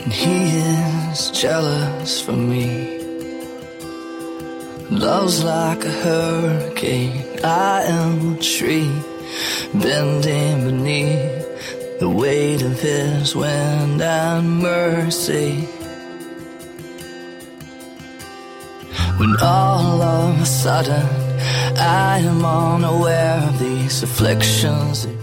and he is jealous for me. Love's like a hurricane, I am a tree bending beneath the weight of his wind and mercy. When all of a sudden I am unaware of these afflictions